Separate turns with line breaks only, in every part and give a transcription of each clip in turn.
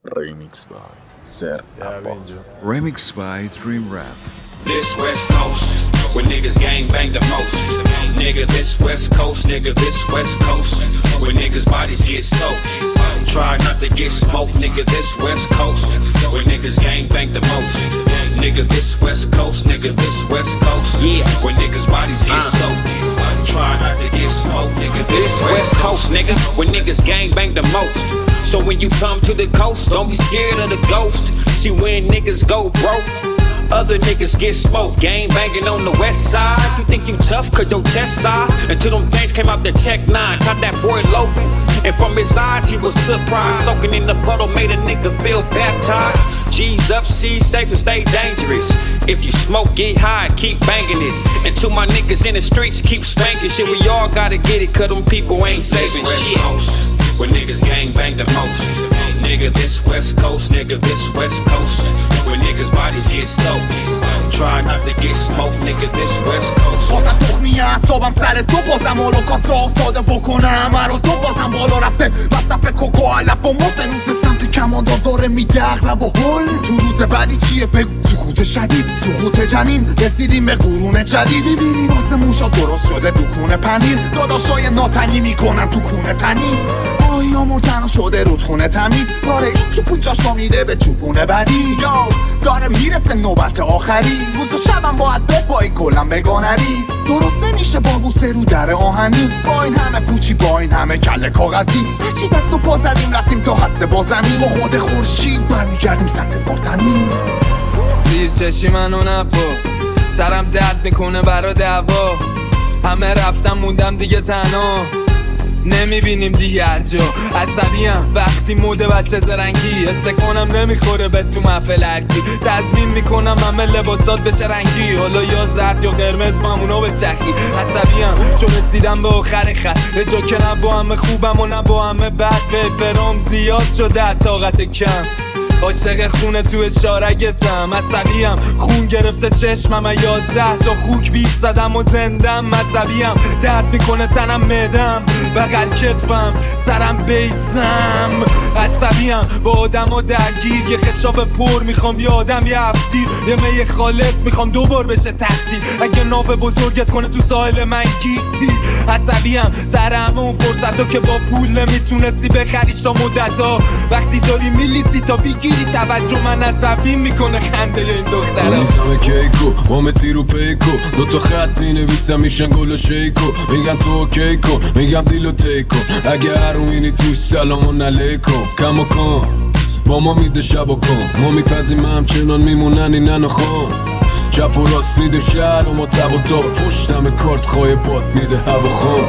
Remix by Ser Abbas.
Remix by Dream Rap.
This West Coast, where niggas gang bang the most. Nigga, this West Coast, nigga, this West Coast, where niggas bodies get soaked. Try not to get smoked, nigga, this West Coast, where niggas gang bang the most. Nigga, this West Coast, nigga, this West Coast, yeah, where niggas bodies get soaked. Try not to get smoked, nigga, this West Coast, nigga, where niggas gang bang the most. So when you come to the coast, don't be scared of the ghost. See when niggas go broke, other niggas get smoked. Gang banging on the west side. You think you tough cause your chest side? Until them things came out the Tech 9. Caught that boy loafing, and from his eyes he was surprised. Soaking in the puddle made a nigga feel baptized. G's up, C's safe and stay dangerous. If you smoke, get high, keep banging this. And to my niggas in the streets, keep spanking shit. We all gotta get it cause them people ain't saving shit. Coast, where niggas gang bang the most. Nigga, this West Coast, nigga, this West Coast, where niggas bodies get soaked. Try not to get smoked, nigga, this West Coast.
بازم تخمی اعصابم سر صبح بازم هولوکاست را افتاده بکنم مرا صبح بازم بالا رفته مصرف کوکو علف و مفت روز سمت کماندار داره میده اغلب و هل تو روز بعدی چیه بگو سکوت شدید سقوط جنین رسیدیم به قرون جدید میبینی واسه موشا درست شده دکونه پنیر داداشای ناتنی میکنن تو کونه تنی یا مردن شده رودخونه تمیز کاره چوپو جاشا میده به چوپونه بدی یا داره میرسه نوبت آخری روز و شبم باید بپایی کلم بگانری درست نمیشه با بوسه رو در آهنی با این همه پوچی با این همه کله کاغذی هرچی دست و پا زدیم رفتیم تا هسته با زمین با خود خورشید برمیگردیم 100,000 تنی
زیر چشی منو نپا سرم درد میکنه برا دعوا همه رفتم موندم دیگه تنها نمیبینیم دیگه هر جا عصبیم وقتی موده بچه زرنگی استکانم نمیخوره به تو محفل هرکی تضمین میکنم همه لباسات بشه رنگی حالا یا زرد یا قرمز مامونا به چخی عصبیم چون رسیدم به آخر خط یه جا که نه با همه خوبم و نه با همه بد برام زیاد شده طاقت کم عاشق خونه تو اشارگتم عصبیم خون گرفته چشمم 11 تا خوک بیف زدم و زندم عصبیم درد میکنه تنم معدم بغل کتفم سرم بیزم عصبیم با آدم و درگیر یه خشاب پر میخوام یه آدم یه هفتیر یه می خالص میخوام دوبار بشه تختیر اگه ناو بزرگت کنه تو ساحل من گیر عصبیم سرم اون فرصتو که با پول نمیتونستی بخریش تا مدتا وقتی داری میلیسی تا بگیری توجه من عصبی میکنه خنده این دخترم
میزم کیکو مامتی رو پیکو دوتا خط مینویسم میشن گل و شیکو میگن تو اوکی کن میگم دیلو تیکو اگه هرومینی توش سلامون علیکم کم کن با ما میده شب و کن ما میپزیم همچنان میمونن اینن و خون چپ و راست میده شهر و ما تب و تاب پشتم کارت خواهی باد میده هوا خون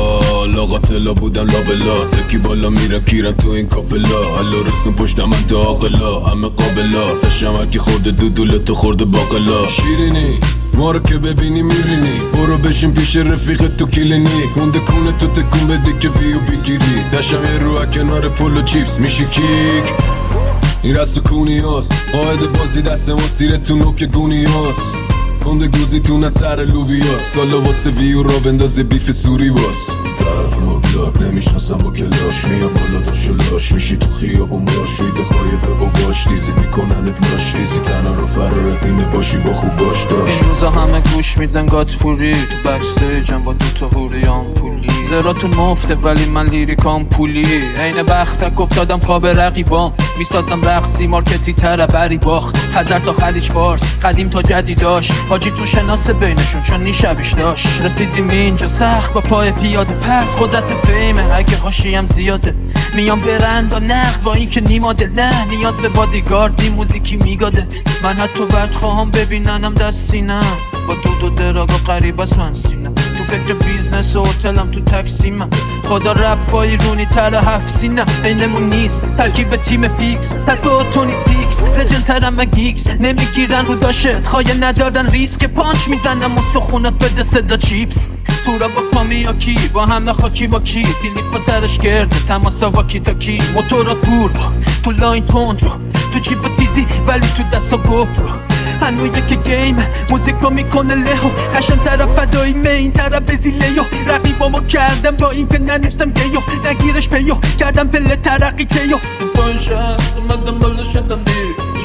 لاغا تلا بودم لابلا تکی بالا میرم کیرم تو این کاپلا حالا رسون پشتم من تا آقلا همه قابلا تشم هرکی خورده دودوله تو خورده باقلا شیرینی ما رو که ببینی میرینی برو بشین پیش رفیق تو کلینیک مونده کونه تو تکون بده که ویو بگیری تشم یه رو کنار پولو چیپس میشی کیک این رست و کونی هست قاعد بازی دست ما سیره تو نوک گونی هست کنده گوزی تو نسر لوبی هست سالا واسه ویو را بندازه بیف سوری باست طرف ما بلاک نمیشناسم با کلاش میام بالا دا شلاش میشی تو خیابون باش میده خواهی به باباش تیزی میکننت لاش ریزی تنها رو فرارت اینه باشی با خوب باش داشت
این روزا همه گوش میدن گات پوری تو بکستیجم با دوتا هوری آمپولی زراتون مفته ولی من لیریکام پولی عین بختک افتادم خواب رقیبام میسازم رقصی مارکتی تربری باخ خزر تا خلیج فارس قدیم تا جدیداش حاجی تو شناسه بینشون چون نیشبیش داشت رسیدیم اینجا سخت با پای پیاده پس قدرت به فیمه اگه هاشیم زیاده میام برند و نقد با این که نیماده نه نیاز به بادیگاردی موزیکی میگادت من حتی بد خواهم ببیننم دست سینم با دود و دراغ و قریب از من سینم تو فکر بیزنس و هتلم تو تکسیمم خدا رب فایی رونی تر 7 سینم اینمون نیست ترکیب تیم فیکس پک و تونی سیکس لجن ترم و گیکس نمیگیرن رو داشت خواهی ندارن ریسک پانچ میزنم و سخونت بده صدا چیپس تو را با کامیاکی با همه خاکی با کی تیلیف با سرش کرده تماسا واکی تا کی موتورا تور تو لاین تون رو تو جیب تیزی ولی تو دستا گفت رو هنو یک گیم موزیک رو میکنه لهو خشن طرف فدایی مین طرف بزیلیو رقیبامو کردم با این که ننیستم گیو نگیرش پیو کردم پله ترقی تیو باشم اومدم بالا شدم بیچ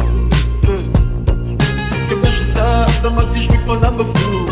که بشه سردم آتیش میکنم با برو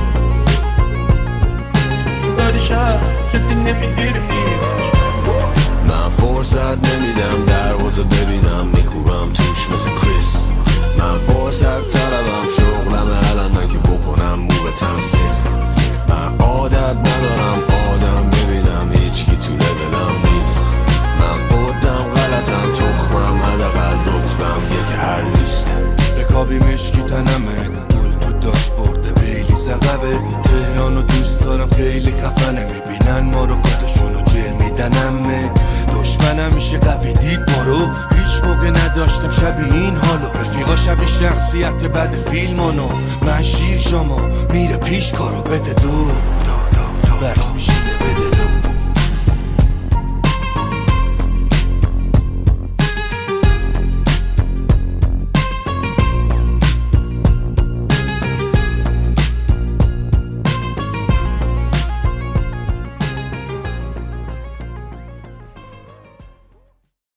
باری شد شدی نمیگیرم هیچ
من فرصت نمیدم دروازه ببینم میکوبم توش مثل کریس من فرصت طلبم شغلم الان من که بکنم مو به تنسیخ من عادت ندارم آدم ببینم هیچکی تو لبلم نیست من قدم غلطم تخمم حداقل رتبم یک هر نیستم
رکابی مشکی تنمه گل تو داشت برده بیلی زقبه تهرانو دوست دارم خیلی خفنه میبینن ما رو خودشونو جل میدنمه دشمنم میشه قوی دید ما رو هیچ موقع نداشتم شبیه این حالو رفیقا شبیه شخصیت بد فیلمانو من شیر شما میره پیش کارو بده دو برس میشه